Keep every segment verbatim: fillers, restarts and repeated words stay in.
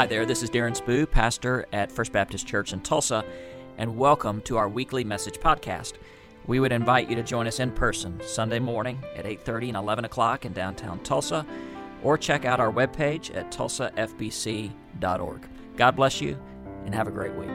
Hi there, this is Darren Spoo, pastor at First Baptist Church in Tulsa, and welcome to our weekly message podcast. We would invite you to join us in person Sunday morning at eight thirty and eleven o'clock in downtown Tulsa, or check out our webpage at tulsa f b c dot org. God bless you, and have a great week.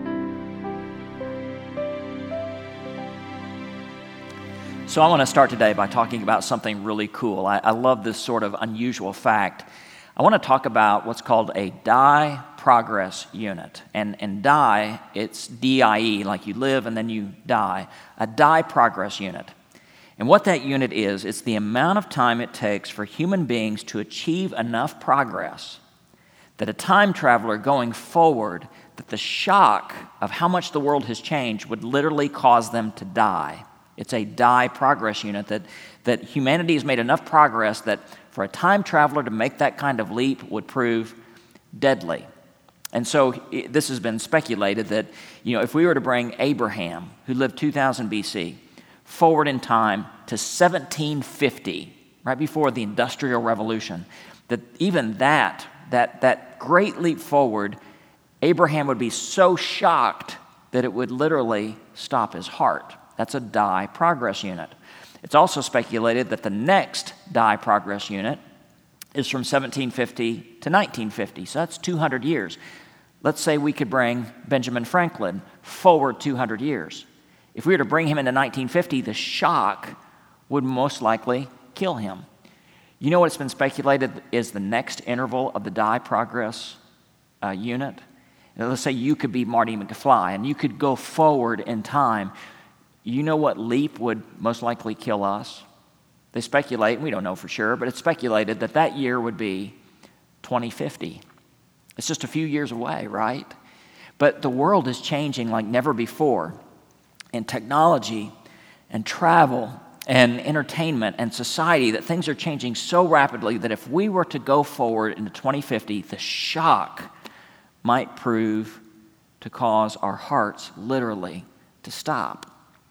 So I want to start today by talking about something really cool. I, I love this sort of unusual fact. I want to talk about what's called a die progress unit. And, and die, it's D I E, like you live and then you die, a die progress unit. And what that unit is, it's the amount of time it takes for human beings to achieve enough progress that a time traveler going forward, that the shock of how much the world has changed would literally cause them to die. It's a die progress unit, that, that humanity has made enough progress that for a time traveler to make that kind of leap would prove deadly. And so it, this has been speculated that, you know, if we were to bring Abraham, who lived two thousand B C, forward in time to seventeen fifty, right before the Industrial Revolution, that even that, that, that great leap forward, Abraham would be so shocked that it would literally stop his heart. That's a die progress unit. It's also speculated that the next die progress unit is from seventeen fifty to nineteen fifty, so that's two hundred years. Let's say we could bring Benjamin Franklin forward two hundred years. If we were to bring him into nineteen fifty, the shock would most likely kill him. You know what's been speculated is the next interval of the die progress uh, unit? Now, let's say you could be Marty McFly and you could go forward in time. You know what leap would most likely kill us? They speculate, we don't know for sure, but it's speculated that that year would be twenty fifty. It's just a few years away, right? But the world is changing like never before. And technology and travel and entertainment and society, that things are changing so rapidly that if we were to go forward into twenty fifty, the shock might prove to cause our hearts literally to stop.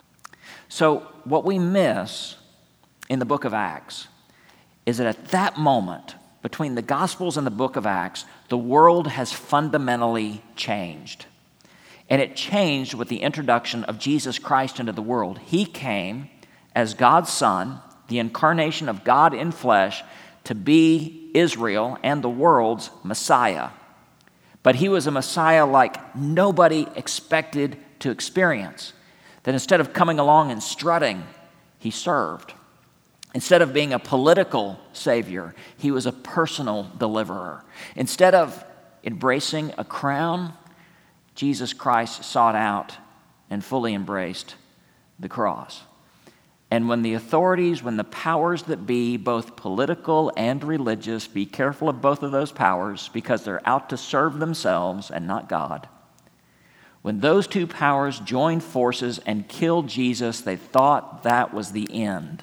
So what we miss in the book of Acts is that at that moment, between the Gospels and the book of Acts, the world has fundamentally changed. And it changed with the introduction of Jesus Christ into the world. He came as God's Son, the incarnation of God in flesh, to be Israel and the world's Messiah. But he was a Messiah like nobody expected to experience. That instead of coming along and strutting, he served. Instead of being a political savior, he was a personal deliverer. Instead of embracing a crown, Jesus Christ sought out and fully embraced the cross. And when the authorities, when the powers that be, both political and religious, be careful of both of those powers because they're out to serve themselves and not God. When those two powers joined forces and killed Jesus, they thought that was the end.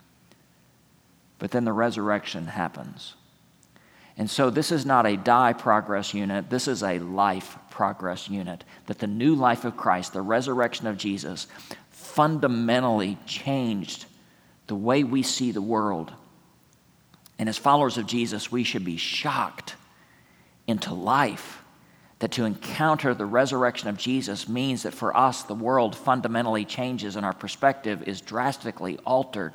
But then the resurrection happens. And so this is not a die progress unit, this is a life progress unit. That the new life of Christ, the resurrection of Jesus, fundamentally changed the way we see the world. And as followers of Jesus, we should be shocked into life. That to encounter the resurrection of Jesus means that for us, the world fundamentally changes and our perspective is drastically altered.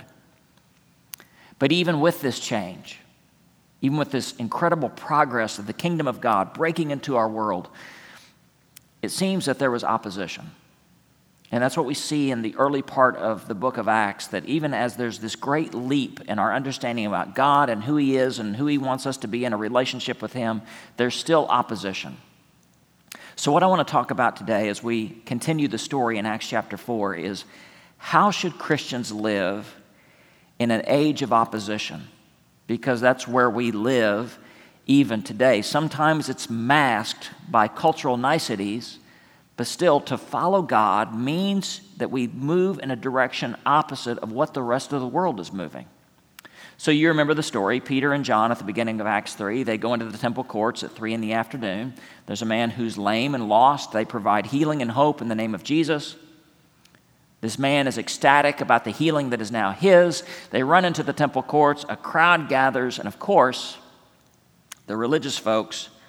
But even with this change, even with this incredible progress of the kingdom of God breaking into our world, it seems that there was opposition. And that's what we see in the early part of the book of Acts, that even as there's this great leap in our understanding about God and who he is and who he wants us to be in a relationship with him, there's still opposition. So what I want to talk about today as we continue the story in Acts chapter four is how should Christians live in an age of opposition? Because that's where we live even today. Sometimes it's masked by cultural niceties, but still to follow God means that we move in a direction opposite of what the rest of the world is moving. So you remember the story, Peter and John at the beginning of Acts three, they go into the temple courts at three in the afternoon. There's a man who's lame and lost. They provide healing and hope in the name of Jesus. This man is ecstatic about the healing that is now his. They run into the temple courts, a crowd gathers, and of course, the religious folks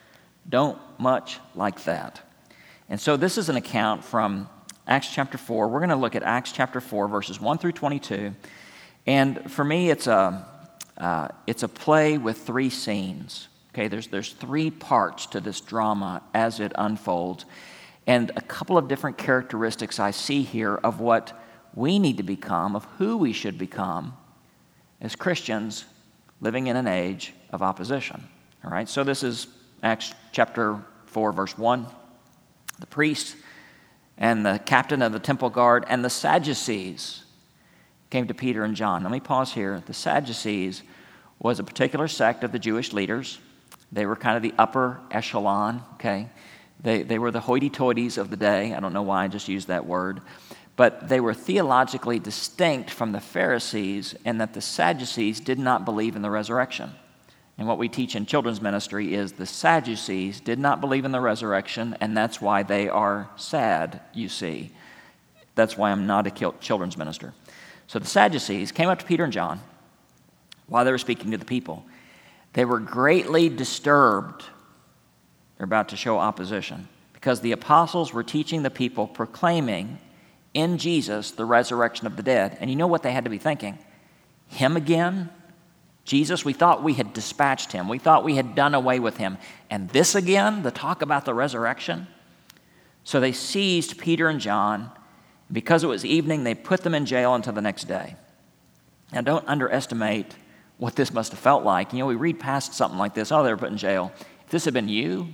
don't much like that. And so this is an account from Acts chapter four. We're going to look at Acts chapter four, verses one through twenty-two. And for me, it's a, uh, it's a play with three scenes. Okay, there's, there's three parts to this drama as it unfolds. And a couple of different characteristics I see here of what we need to become, of who we should become as Christians living in an age of opposition. All right, so this is Acts chapter four, verse one. The priests and the captain of the temple guard and the Sadducees came to Peter and John. Let me pause here. The Sadducees was a particular sect of the Jewish leaders. They were kind of the upper echelon, okay? They, they were the hoity-toities of the day. I don't know why I just used that word. But they were theologically distinct from the Pharisees in that the Sadducees did not believe in the resurrection. And what we teach in children's ministry is the Sadducees did not believe in the resurrection, and that's why they are sad, you see. That's why I'm not a children's minister. So the Sadducees came up to Peter and John while they were speaking to the people. They were greatly disturbed. They're about to show opposition because the apostles were teaching the people, proclaiming in Jesus the resurrection of the dead. And you know what they had to be thinking? Him again? Jesus, we thought we had dispatched him. We thought we had done away with him. And this again, the talk about the resurrection? So they seized Peter and John. Because it was evening, they put them in jail until the next day. Now, don't underestimate what this must have felt like. You know, we read past something like this. Oh, they were put in jail. If this had been you,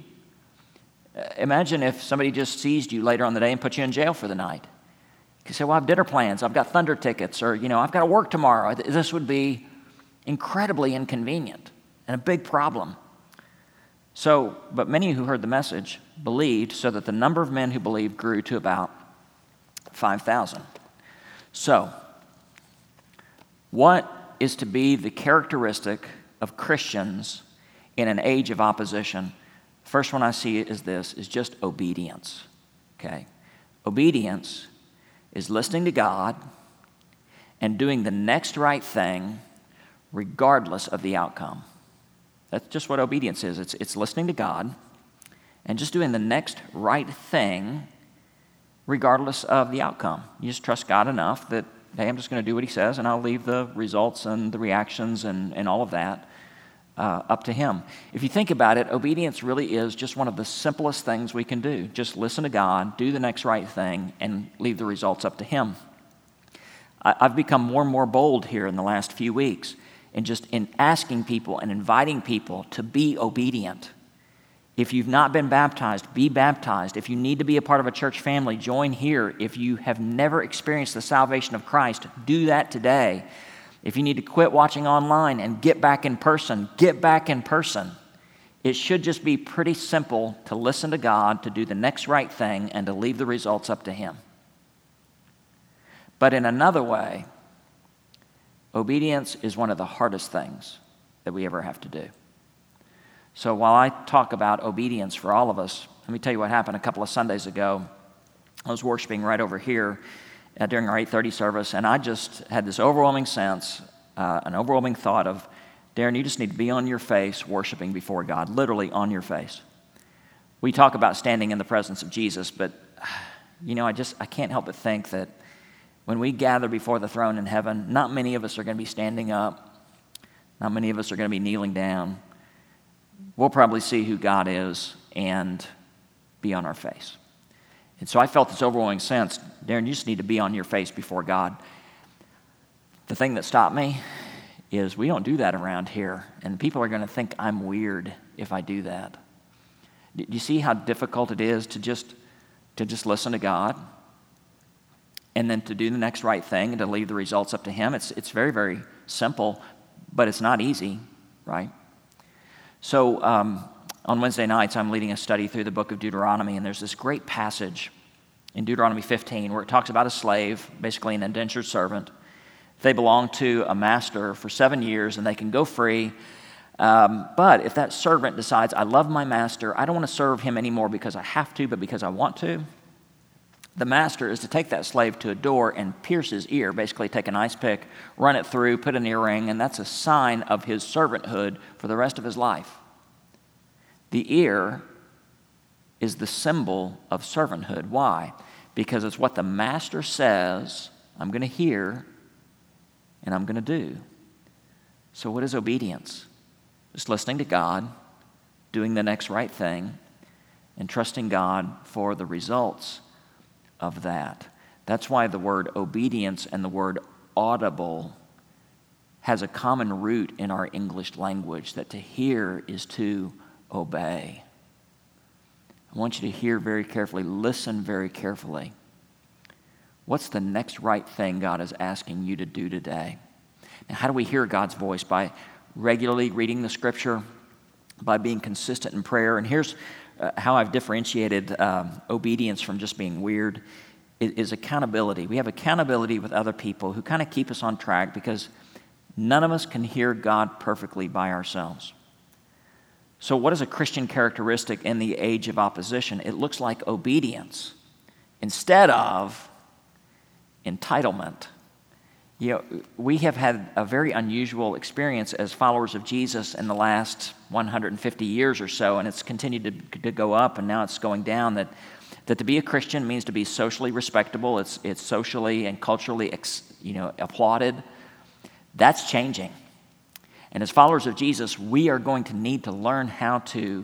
imagine if somebody just seized you later on the day and put you in jail for the night. You could say, well, I have dinner plans. I've got thunder tickets. Or, you know, I've got to work tomorrow. This would be incredibly inconvenient and a big problem. So, but many who heard the message believed, so that the number of men who believed grew to about five thousand. So, what is to be the characteristic of Christians in an age of opposition? First one I see is this, is just obedience, okay? Obedience is listening to God and doing the next right thing regardless of the outcome. That's just what obedience is. It's, it's listening to God and just doing the next right thing regardless of the outcome. You just trust God enough that, hey, I'm just going to do what he says, and I'll leave the results and the reactions and, and all of that uh, up to him. If you think about it, obedience really is just one of the simplest things we can do. Just listen to God, do the next right thing, and leave the results up to him. I, I've become more and more bold here in the last few weeks in just in asking people and inviting people to be obedient. If you've not been baptized, be baptized. If you need to be a part of a church family, join here. If you have never experienced the salvation of Christ, do that today. If you need to quit watching online and get back in person, get back in person. It should just be pretty simple to listen to God, to do the next right thing, and to leave the results up to him. But in another way, obedience is one of the hardest things that we ever have to do. So while I talk about obedience for all of us, let me tell you what happened a couple of Sundays ago. I was worshiping right over here uh, during our eight thirty service, and I just had this overwhelming sense, uh, an overwhelming thought of, Darren, you just need to be on your face worshiping before God, literally on your face. We talk about standing in the presence of Jesus, but, you know, I just, I can't help but think that when we gather before the throne in heaven, not many of us are going to be standing up. Not many of us are going to be kneeling down. We'll probably see who God is and be on our face. And so I felt this overwhelming sense, Darren, you just need to be on your face before God. The thing that stopped me is we don't do that around here, and people are going to think I'm weird if I do that. Do you see how difficult it is to just to just listen to God and then to do the next right thing and to leave the results up to him? It's it's very, very simple, but it's not easy, right? So um, on Wednesday nights, I'm leading a study through the book of Deuteronomy, and there's this great passage in Deuteronomy fifteen where it talks about a slave, basically an indentured servant. They belong to a master for seven years, and they can go free. Um, but if that servant decides, I love my master, I don't want to serve him anymore because I have to, but because I want to, the master is to take that slave to a door and pierce his ear, basically take an ice pick, run it through, put an earring, and that's a sign of his servanthood for the rest of his life. The ear is the symbol of servanthood. Why? Because it's what the master says, I'm going to hear, and I'm going to do. So what is obedience? Just listening to God, doing the next right thing, and trusting God for the results of that. That's why the word obedience and the word audible has a common root in our English language, that to hear is to obey. I want you to hear very carefully, listen very carefully. What's the next right thing God is asking you to do today? Now, how do we hear God's voice? By regularly reading the Scripture, by being consistent in prayer. And here's uh, how I've differentiated um, obedience from just being weird, is, is accountability. We have accountability with other people who kind of keep us on track, because none of us can hear God perfectly by ourselves. So what is a Christian characteristic in the age of opposition? It looks like obedience instead of entitlement. You know, we have had a very unusual experience as followers of Jesus in the last one hundred fifty years or so, and it's continued to, to go up, and now it's going down, that, that to be a Christian means to be socially respectable. It's, it's socially and culturally ex, you know, applauded. That's changing. And as followers of Jesus, we are going to need to learn how to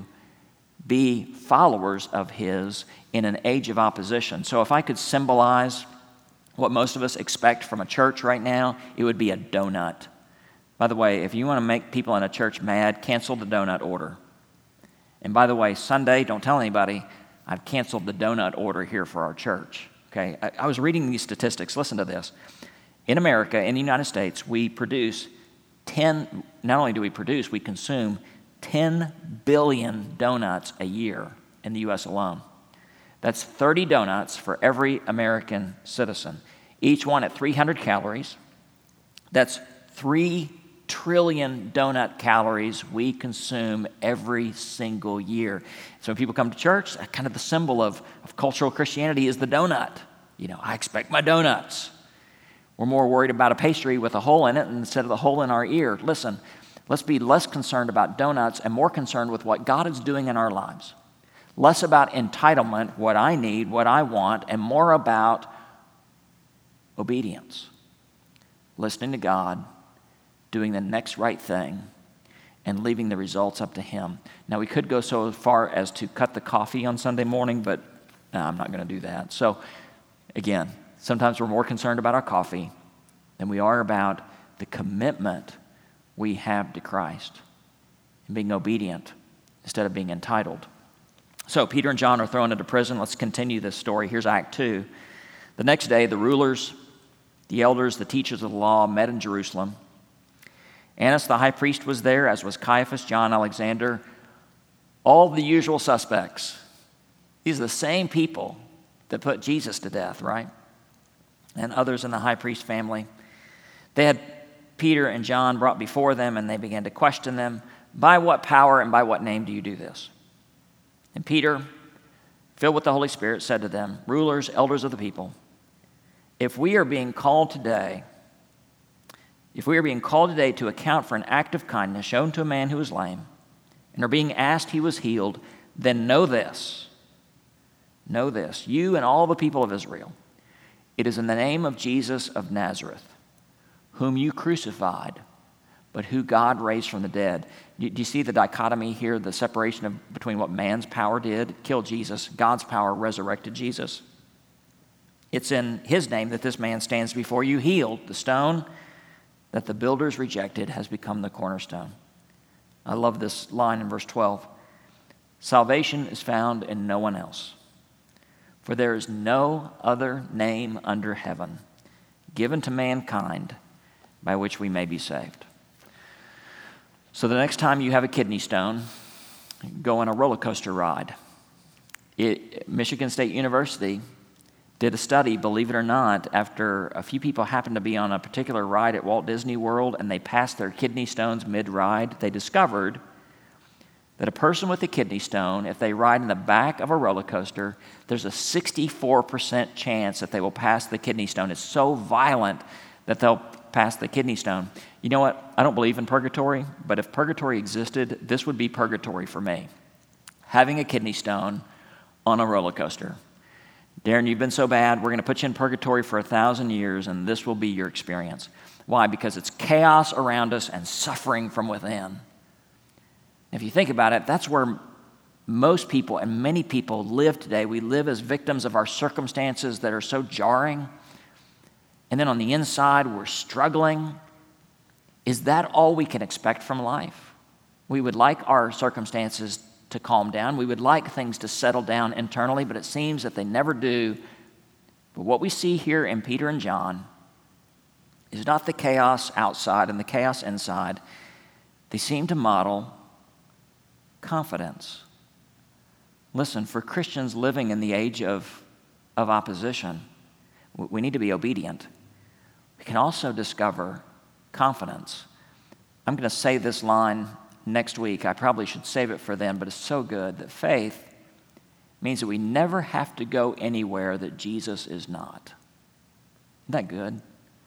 be followers of His in an age of opposition. So if I could symbolize what most of us expect from a church right now, it would be a donut. By the way, if you want to make people in a church mad, cancel the donut order. And by the way, Sunday, don't tell anybody, I've canceled the donut order here for our church. Okay, I, I was reading these statistics. Listen to this. In America, in the United States, we produce ten, not only do we produce, we consume ten billion donuts a year in the U S alone. That's thirty donuts for every American citizen, each one at three hundred calories. That's three trillion donut calories we consume every single year. So when people come to church, kind of the symbol of, of cultural Christianity is the donut. You know, I expect my donuts. We're more worried about a pastry with a hole in it instead of the hole in our ear. Listen, let's be less concerned about donuts and more concerned with what God is doing in our lives. Less about entitlement, what I need, what I want, and more about obedience. Listening to God, doing the next right thing, and leaving the results up to Him. Now, we could go so far as to cut the coffee on Sunday morning, but no, I'm not going to do that. So, again, sometimes we're more concerned about our coffee than we are about the commitment we have to Christ and being obedient instead of being entitled. So Peter and John are thrown into prison. Let's continue this story. Here's Act two. The next day, the rulers, the elders, the teachers of the law met in Jerusalem. Annas the high priest was there, as was Caiaphas, John, Alexander, all the usual suspects. These are the same people that put Jesus to death, right? And others in the high priest family. They had Peter and John brought before them, and they began to question them. By what power and by what name do you do this? And Peter, filled with the Holy Spirit, said to them, rulers, elders of the people, if we are being called today, if we are being called today to account for an act of kindness shown to a man who was lame, and are being asked he was healed, then know this, know this, you and all the people of Israel, it is in the name of Jesus of Nazareth, whom you crucified, but who God raised from the dead. Do you see the dichotomy here, the separation of, between what man's power did, killed Jesus, God's power resurrected Jesus? It's in His name that this man stands before you healed. The stone that the builders rejected has become the cornerstone. I love this line in verse twelve. Salvation is found in no one else. For there is no other name under heaven given to mankind by which we may be saved. So the next time you have a kidney stone, go on a roller coaster ride. It, Michigan State University did a study, believe it or not, after a few people happened to be on a particular ride at Walt Disney World and they passed their kidney stones mid-ride. They discovered that a person with a kidney stone, if they ride in the back of a roller coaster, there's a sixty-four percent chance that they will pass the kidney stone. It's so violent that they'll pass the kidney stone. You know what? I don't believe in purgatory, but if purgatory existed, this would be purgatory for me. Having a kidney stone on a roller coaster. Darren, you've been so bad, we're going to put you in purgatory for a thousand years, and this will be your experience. Why? Because it's chaos around us and suffering from within. If you think about it, that's where most people and many people live today. We live as victims of our circumstances that are so jarring. And then on the inside, we're struggling. Is that all we can expect from life? We would like our circumstances to calm down. We would like things to settle down internally, but it seems that they never do. But what we see here in Peter and John is not the chaos outside and the chaos inside. They seem to model confidence. Listen, for Christians living in the age of, of opposition, we need to be obedient. We can also discover confidence. I'm going to say this line next week. I probably should save it for then, but it's so good that faith means that we never have to go anywhere that Jesus is not. Isn't that good?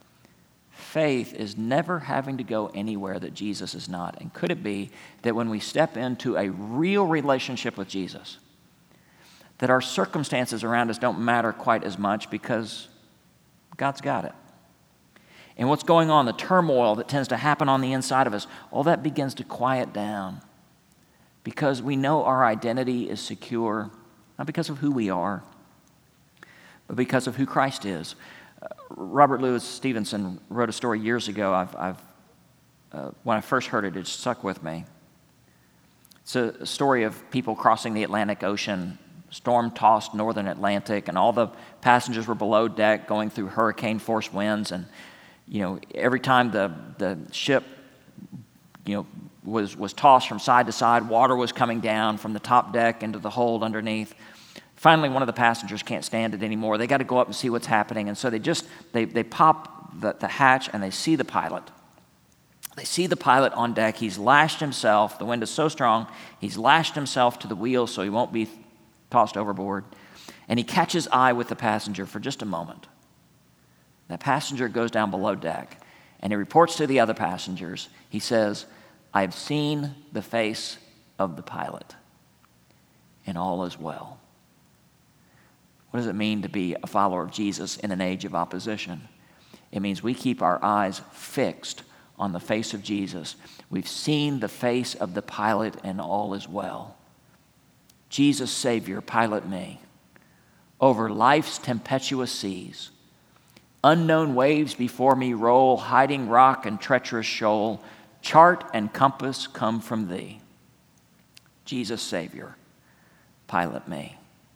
Faith is never having to go anywhere that Jesus is not. And could it be that when we step into a real relationship with Jesus, that our circumstances around us don't matter quite as much because God's got it? And what's going on, the turmoil that tends to happen on the inside of us, all that begins to quiet down because we know our identity is secure, not because of who we are, but because of who Christ is. Uh, Robert Louis Stevenson wrote a story years ago. I've, I've uh, when I first heard it, it stuck with me. It's a, a story of people crossing the Atlantic Ocean, storm-tossed northern Atlantic, and all the passengers were below deck going through hurricane-force winds. And you know, every time the, the ship, you know, was, was tossed from side to side, water was coming down from the top deck into the hold underneath. Finally, one of the passengers can't stand it anymore. They got to go up and see what's happening. And so they just, they, they pop the, the hatch and they see the pilot. They see the pilot on deck. He's lashed himself. The wind is so strong, he's lashed himself to the wheel so he won't be tossed overboard. And he catches eye with the passenger for just a moment. That passenger goes down below deck, and he reports to the other passengers. He says, "I've seen the face of the pilot, and all is well." What does it mean to be a follower of Jesus in an age of opposition? It means we keep our eyes fixed on the face of Jesus. We've seen the face of the pilot, and all is well. Jesus, Savior, pilot me over life's tempestuous seas. Unknown waves before me roll, hiding rock and treacherous shoal. Chart and compass come from thee. Jesus, Savior, pilot me.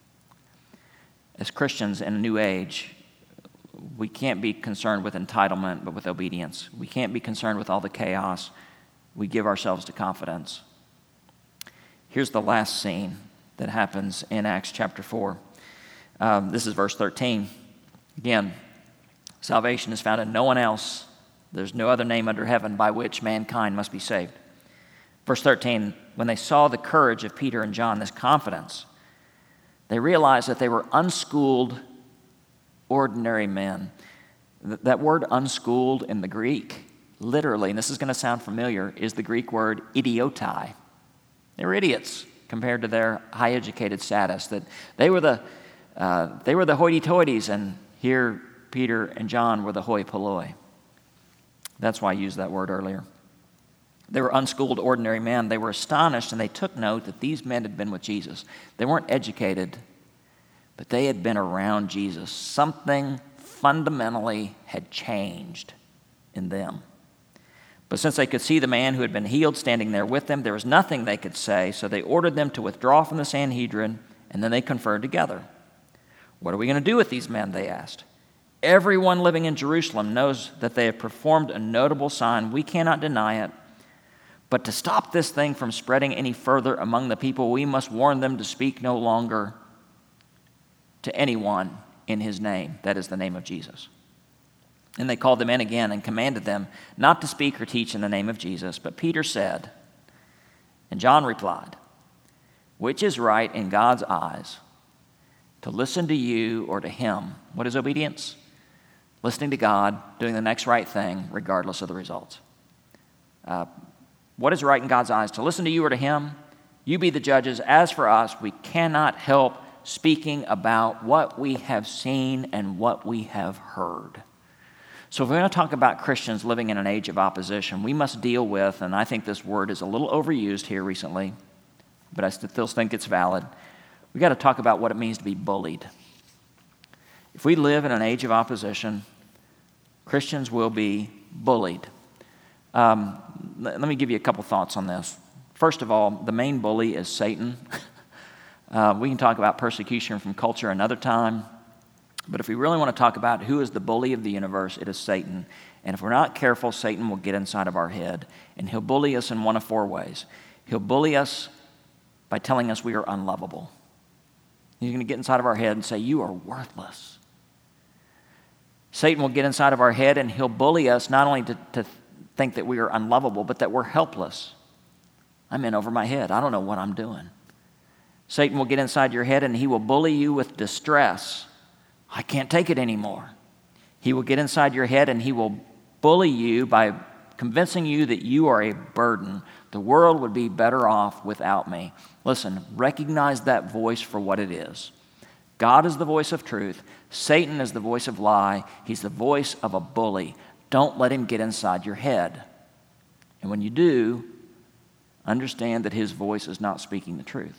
As Christians in a new age, we can't be concerned with entitlement, but with obedience. We can't be concerned with all the chaos. We give ourselves to confidence. Here's the last scene that happens in Acts chapter four. Um, this is verse thirteen. Again, salvation is found in no one else. There's no other name under heaven by which mankind must be saved. Verse thirteen, when they saw the courage of Peter and John, this confidence, they realized that they were unschooled, ordinary men. That word unschooled in the Greek, literally, and this is going to sound familiar, is the Greek word idiotai. They were idiots compared to their high-educated status. That they were the uh, they were the hoity-toities, and here Peter and John were the hoi polloi. That's why I used that word earlier. They were unschooled, ordinary men. They were astonished, and they took note that these men had been with Jesus. They weren't educated, but they had been around Jesus. Something fundamentally had changed in them. But since they could see the man who had been healed standing there with them, there was nothing they could say, so they ordered them to withdraw from the Sanhedrin, and then they conferred together. What are we going to do with these men, they asked. Everyone living in Jerusalem knows that they have performed a notable sign. We cannot deny it. But to stop this thing from spreading any further among the people, we must warn them to speak no longer to anyone in his name, that is the name of Jesus. And they called them in again and commanded them not to speak or teach in the name of Jesus. But Peter said, and John replied, which is right in God's eyes, to listen to you or to him? What is obedience? Listening to God, doing the next right thing, regardless of the results. Uh, what is right in God's eyes? To listen to you or to him? You be the judges. As for us, we cannot help speaking about what we have seen and what we have heard. So if we're going to talk about Christians living in an age of opposition, we must deal with, and I think this word is a little overused here recently, but I still think it's valid. We've got to talk about what it means to be bullied. If we live in an age of opposition, Christians will be bullied. Um, let me give you a couple thoughts on this. First of all, the main bully is Satan. uh, we can talk about persecution from culture another time, but if we really want to talk about who is the bully of the universe, it is Satan. And if we're not careful, Satan will get inside of our head, and he'll bully us in one of four ways. He'll bully us by telling us we are unlovable. He's going to get inside of our head and say, you are worthless. Satan will get inside of our head and he'll bully us not only to, to think that we are unlovable, but that we're helpless. I'm in over my head. I don't know what I'm doing. Satan will get inside your head and he will bully you with distress. I can't take it anymore. He will get inside your head and he will bully you by convincing you that you are a burden. The world would be better off without me. Listen, recognize that voice for what it is. God is the voice of truth. Satan is the voice of lie. He's the voice of a bully. Don't let him get inside your head. And when you do, understand that his voice is not speaking the truth.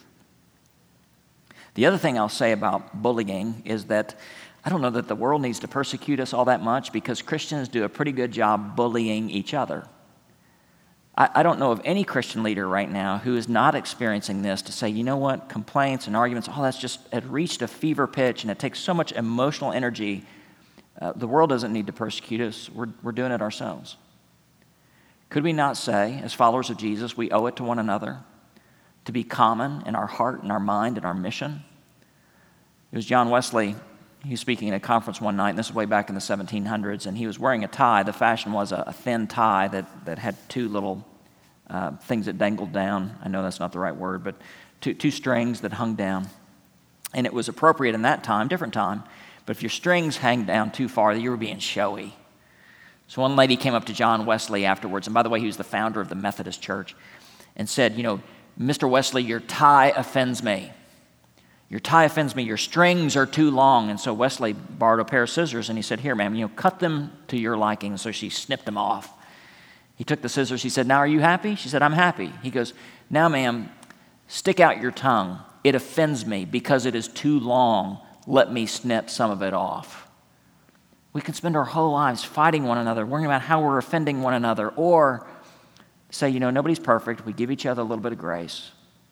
The other thing I'll say about bullying is that I don't know that the world needs to persecute us all that much because Christians do a pretty good job bullying each other. I, I don't know of any Christian leader right now who is not experiencing this to say, you know what, complaints and arguments, oh, that's just, it reached a fever pitch and it takes so much emotional energy. Uh, the world doesn't need to persecute us. We're, we're doing it ourselves. Could we not say, as followers of Jesus, we owe it to one another to be common in our heart and our mind and our mission? It was John Wesley. He was speaking at a conference one night, and this is way back in the seventeen hundreds, and he was wearing a tie. The fashion was a, a thin tie that, that had two little uh, things that dangled down. I know that's not the right word, but two, two strings that hung down. And it was appropriate in that time, different time, but if your strings hang down too far, you were being showy. So one lady came up to John Wesley afterwards, and by the way, he was the founder of the Methodist Church, and said, you know, Mister Wesley, your tie offends me. Your tie offends me. Your strings are too long. And so Wesley borrowed a pair of scissors and he said, here, ma'am, you know, cut them to your liking. And so she snipped them off. He took the scissors. He said, now are you happy? She said, I'm happy. He goes, now, ma'am, stick out your tongue. It offends me because it is too long. Let me snip some of it off. We can spend our whole lives fighting one another, worrying about how we're offending one another, or say, you know, nobody's perfect. We give each other a little bit of grace.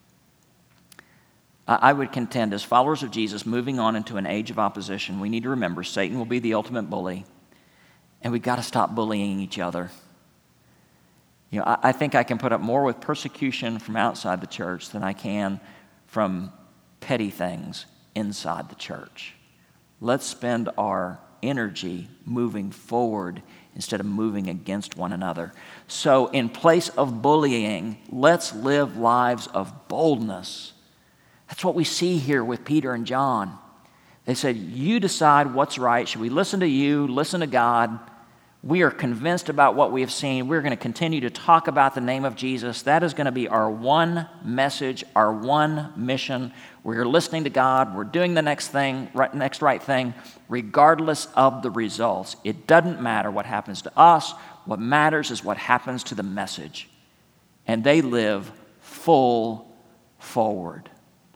I would contend, as followers of Jesus, moving on into an age of opposition, we need to remember Satan will be the ultimate bully, and we've got to stop bullying each other. You know, I, I think I can put up more with persecution from outside the church than I can from petty things inside the church. Let's spend our energy moving forward instead of moving against one another. So in place of bullying, let's live lives of boldness. That's what we see here with Peter and John. They said, you decide what's right. Should we listen to you, listen to God? We are convinced about what we have seen. We're going to continue to talk about the name of Jesus. That is going to be our one message, our one mission. We're listening to God. We're doing the next thing, right, next right thing, regardless of the results. It doesn't matter what happens to us. What matters is what happens to the message. And they live full forward.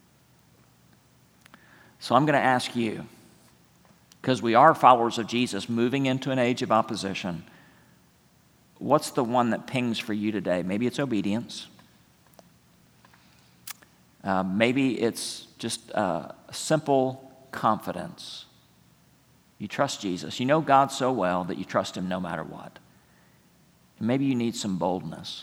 So I'm going to ask you, because we are followers of Jesus moving into an age of opposition, what's the one that pings for you today? Maybe it's obedience. Uh, maybe it's just uh, a simple confidence. You trust Jesus. You know God so well that you trust him no matter what. And maybe you need some boldness.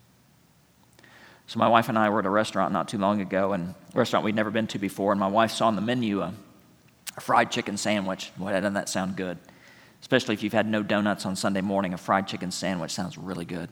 So my wife and I were at a restaurant not too long ago, and a restaurant we'd never been to before, and my wife saw on the menu a, a fried chicken sandwich. Boy, doesn't that sound good? Especially if you've had no donuts on Sunday morning, a fried chicken sandwich sounds really good.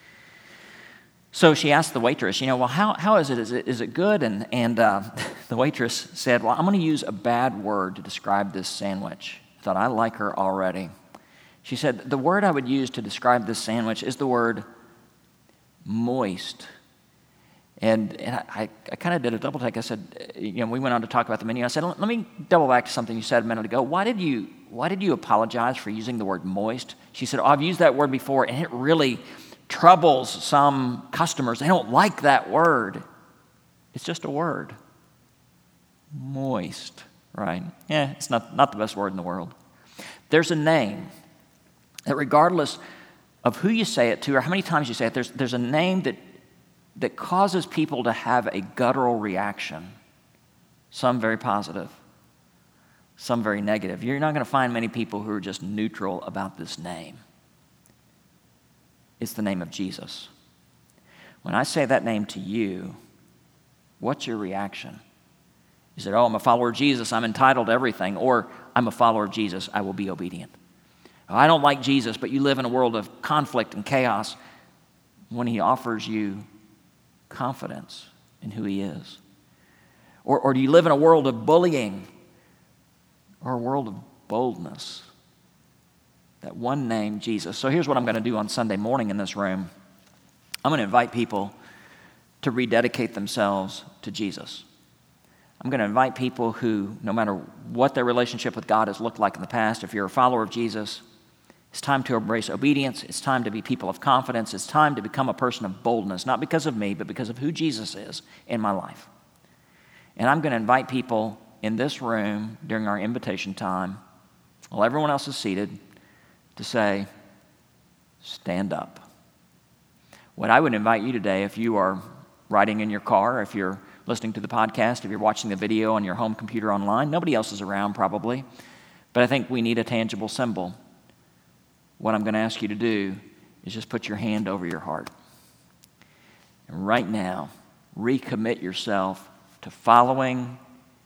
So she asked the waitress, you know, well, how, how is it? Is it, is it good? And, and uh, the waitress said, well, I'm going to use a bad word to describe this sandwich. I thought, I like her already. She said, the word I would use to describe this sandwich is the word moist. And, and I, I kind of did a double take. I said, you know, we went on to talk about the menu. I said, let me double back to something you said a minute ago. Why did you, why did you apologize for using the word moist? She said, oh, I've used that word before, and it really troubles some customers. They don't like that word. It's just a word. Moist, right? Yeah, it's not, not the best word in the world. There's a name that regardless of who you say it to or how many times you say it, there's, there's a name that that causes people to have a guttural reaction, some very positive, some very negative. You're not going to find many people who are just neutral about this name. It's the name of Jesus. When I say that name to you, what's your reaction? Is it, oh, I'm a follower of Jesus, I'm entitled to everything, or I'm a follower of Jesus, I will be obedient. Oh, I don't like Jesus, but you live in a world of conflict and chaos. When he offers you confidence in who he is? Or, or do you live in a world of bullying or a world of boldness? That one name, Jesus. So here's what I'm going to do on Sunday morning in this room. I'm going to invite people to rededicate themselves to Jesus. I'm going to invite people who, no matter what their relationship with God has looked like in the past, if you're a follower of Jesus, it's time to embrace obedience. It's time to be people of confidence. It's time to become a person of boldness, not because of me, but because of who Jesus is in my life. And I'm going to invite people in this room during our invitation time, while everyone else is seated, to say, stand up. What I would invite you today, if you are riding in your car, if you're listening to the podcast, if you're watching the video on your home computer online, nobody else is around probably, but I think we need a tangible symbol. What I'm going to ask you to do is just put your hand over your heart. And right now, recommit yourself to following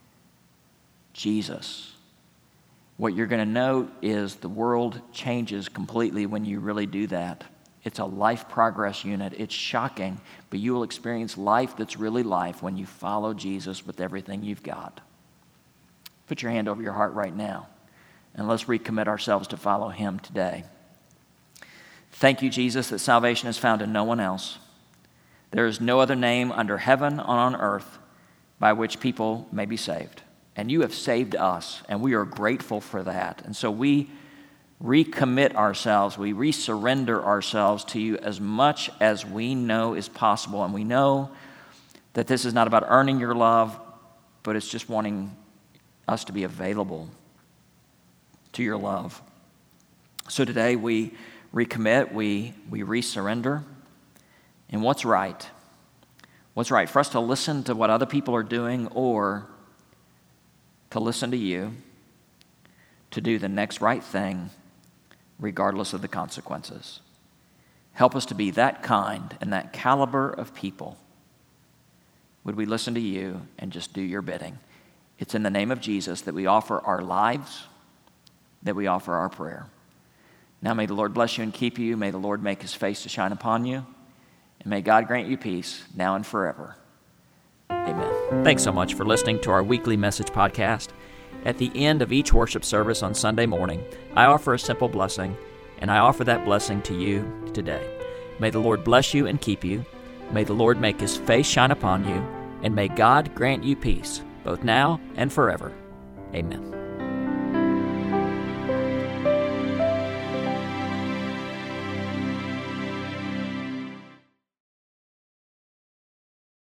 Jesus. What you're going to note is the world changes completely when you really do that. It's a life progress unit. It's shocking, but you will experience life that's really life when you follow Jesus with everything you've got. Put your hand over your heart right now, and let's recommit ourselves to follow him today. Thank you, Jesus, that salvation is found in no one else. There is no other name under heaven or on earth by which people may be saved. And you have saved us, and we are grateful for that. And so we recommit ourselves, we resurrender ourselves to you as much as we know is possible. And we know that this is not about earning your love, but it's just wanting us to be available to your love. So today we recommit, we, we resurrender. And what's right? What's right? For us to listen to what other people are doing or to listen to you, to do the next right thing regardless of the consequences. Help us to be that kind and that caliber of people. Would we listen to you and just do your bidding? It's in the name of Jesus that we offer our lives, that we offer our prayer. Now may the Lord bless you and keep you. May the Lord make his face to shine upon you. And may God grant you peace now and forever. Amen. Thanks so much for listening to our weekly message podcast. At the end of each worship service on Sunday morning, I offer a simple blessing, and I offer that blessing to you today. May the Lord bless you and keep you. May the Lord make his face shine upon you, and may God grant you peace, both now and forever. Amen.